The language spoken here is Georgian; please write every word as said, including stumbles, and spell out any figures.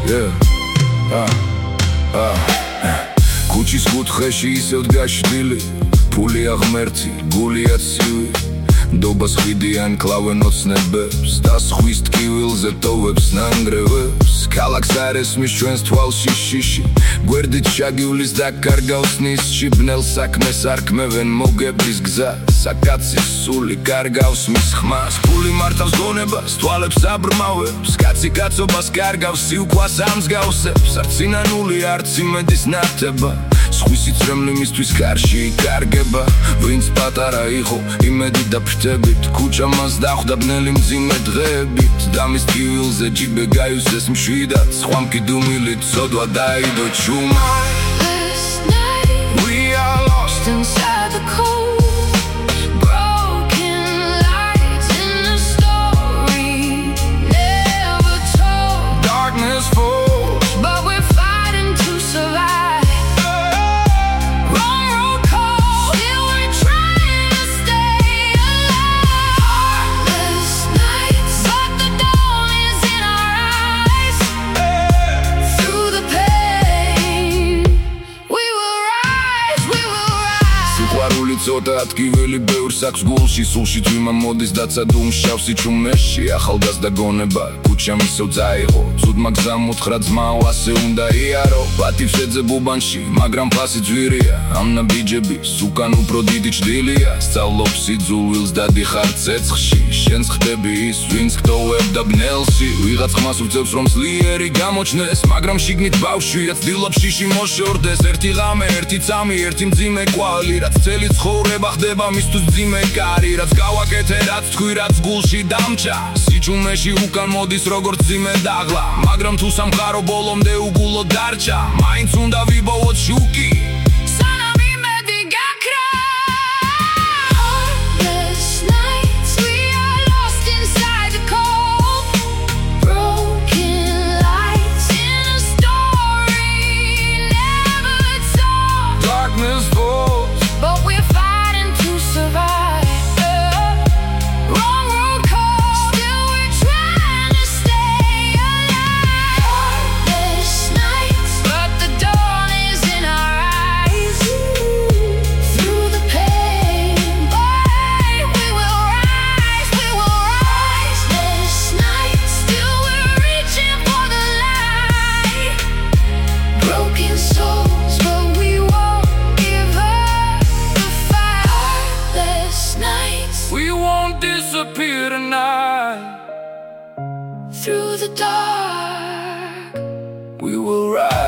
ქუჩის კუთხეში ისევ დგაშდილი, ფული აღმერთი, გულია ცივი, ნდობას ხიდიან კლავენ ოცნებებს და ზღვის ტკივილზე ტოვებს ნანგრევებს. ქალაქს არ ესმის ჩვენს თვალში შიში, გვერდით შაგივლის და კარგავს ნისში, ბნელ საქმეს არ ქმევენ მოგებრის გზას, საკაცის სული კარგავს მის ხმას. ფული მართავს გონებას, თვალებს აბრმავებს, კაცი კაცობას კარგავს, სიუხვას ამსგავსებს. არც სინანული, არც იმედის ნათება, ზღვის სიწრემლე მისთვის კარში იკარგება. ვინც პატარა იყო, იმედი და ფრთებით, ქუჩა მას დახვდა ბნელი მძიმე დღეებით, და მის ტკივილზე ჯიბე გაივსეს მშვიდად, სხვა მკიდუმილით ცოდვა დაიდო ჩუმა. We are lost inside the cold, broken lights in a story never told. Darkness falls, but we're fighting to survive. Wrong road call, still we're trying to stay alive. Heartless nights, but the dawn is in our eyes. Through the pain, we will rise, we will rise. სიყვარული ცოტა ადგიველი ბევრს აქვს გულში, სულში თვიმა მოდის დაცადულ შავსი ჩუმეში. ახალგაზრდა გონება ქუჩა მისევ წაიღო, ცუდმა გზამ უთხრა ძმაო, ასე უნდა იარო. პატივს ეძებ უბანში, მაგრამ ფასი ძვირია, ამნა ბიჯების უკან უფრო დიდი ჭრილია. სწავლობ სიძულვილს და დიხარ ცეცხლში, შენს ხდები ის, ვინც გტოვებდა ბნელში. ვიღაც ხმას უწევს რომ ძლიერი გამოჩნდეს, მაგრამ შიგნით ბავშვია ცდილობს შიში მოშორდეს. ერთი ღამე, ერთი წამი, ერთი მძიმე კვალი, რაც წელი ცხოვრება ხდება მისთვის მძიმე კარი. რაც გავაკეთე, რაც თქვი, რაც გულში დამჭა, სიჩუმეში უკან მოდის როგორც მძიმე დაღლა. მაგრამ თუ სამყარო ბოლომდე უგულოდ დარჩა, მაინც უნდა ვიბოვოთ შუკი. სანამ იმედი გაქრა. Heartless nights, we are lost inside the cold, broken lights in a story never told. Darkness falls, but we're fighting to survive. Wrong road call, still we're trying to stay alive. Heartless nights, but the dawn is in our eyes. Through the pain, boy, we will rise, we will rise. Heartless nights, still we're reaching for the light. Broken souls, but we won't give up the fight. Heartless nights, we won't disappear tonight. Through the dark, we will rise.